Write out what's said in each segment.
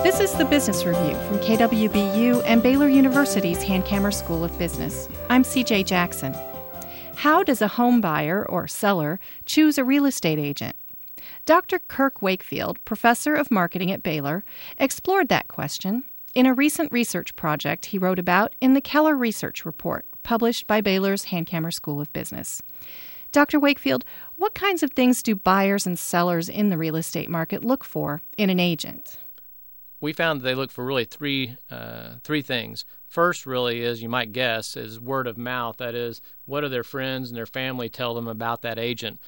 This is the Business Review from KWBU and Baylor University's Hankamer School of Business. I'm CJ Jackson. How does a home buyer or seller choose a real estate agent? Dr. Kirk Wakefield, professor of marketing at Baylor, explored that question in a recent research project he wrote about in the Keller Research Report, published by Baylor's Hankamer School of Business. Dr. Wakefield, what kinds of things do buyers and sellers in the real estate market look for in an agent? We found that they look for really three things. First, really, as you might guess, is word of mouth. That is, what do their friends and their family tell them about that agent?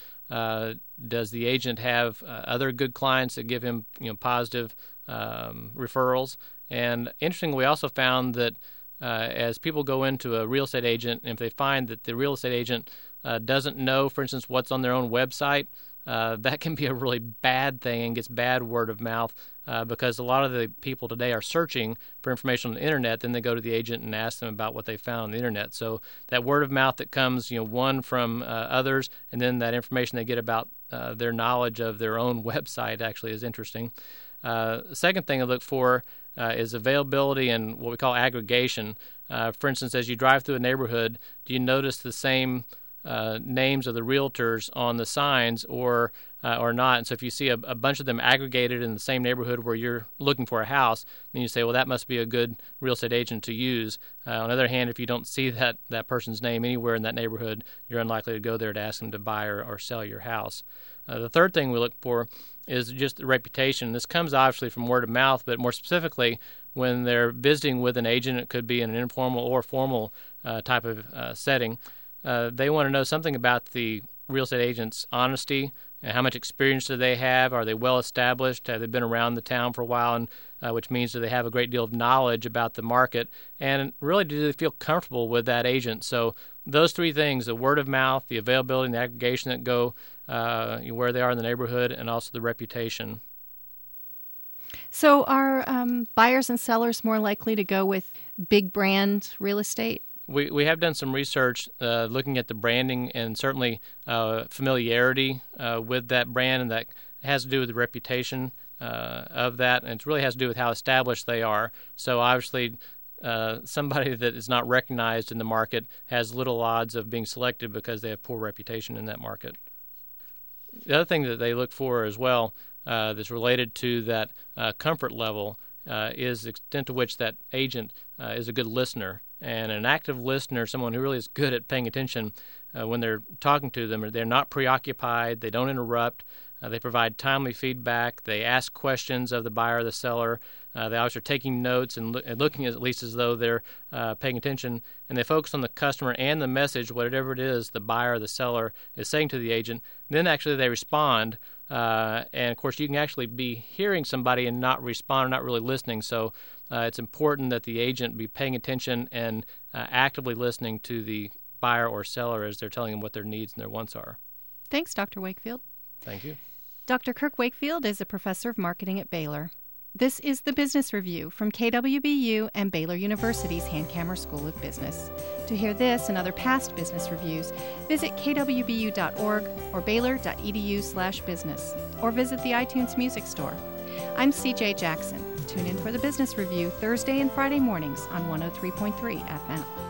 Does the agent have other good clients that give him, positive referrals? And interestingly, we also found that as people go into a real estate agent, and if they find that the real estate agent doesn't know, for instance, what's on their own website, that can be a really bad thing and gets bad word of mouth because a lot of the people today are searching for information on the internet. Then they go to the agent and ask them about what they found on the internet. So that word of mouth that comes, one from others, and then that information they get about their knowledge of their own website actually is interesting. The second thing I look for is availability and what we call aggregation. For instance, as you drive through a neighborhood, do you notice the same names of the realtors on the signs or not? And so if you see a bunch of them aggregated in the same neighborhood where you're looking for a house, then you say, well, that must be a good real estate agent to use. On the other hand, if you don't see that person's name anywhere in that neighborhood, you're unlikely to go there to ask them to buy or sell your house. The third thing we look for is just the reputation. This comes obviously from word of mouth, but more specifically, when they're visiting with an agent, it could be in an informal or formal type of setting. They want to know something about the real estate agent's honesty and how much experience do they have. Are they well established? Have they been around the town for a while? And which means do they have a great deal of knowledge about the market? And really, do they feel comfortable with that agent? So those three things, the word of mouth, the availability, and the aggregation that go where they are in the neighborhood, and also the reputation. So are buyers and sellers more likely to go with big brand real estate? We have done some research looking at the branding and certainly familiarity with that brand, and that has to do with the reputation of that, and it really has to do with how established they are. So obviously, somebody that is not recognized in the market has little odds of being selected because they have poor reputation in that market. The other thing that they look for as well that's related to that comfort level is the extent to which that agent is a good listener. And an active listener, someone who really is good at paying attention when they're talking to them, they're not preoccupied, they don't interrupt, they provide timely feedback, they ask questions of the buyer or the seller, they always are taking notes and looking at least as though they're paying attention, and they focus on the customer and the message, whatever it is the buyer or the seller is saying to the agent. Then actually they respond, and of course you can actually be hearing somebody and not respond or not really listening. So it's important that the agent be paying attention and actively listening to the buyer or seller as they're telling them what their needs and their wants are. Thanks, Dr. Wakefield. Thank you. Dr. Kirk Wakefield is a professor of marketing at Baylor. This is the Business Review from KWBU and Baylor University's Hankamer School of Business. To hear this and other past business reviews, visit kwbu.org or baylor.edu/business, or visit the iTunes Music Store. I'm CJ Jackson. Tune in for the Business Review Thursday and Friday mornings on 103.3 FM.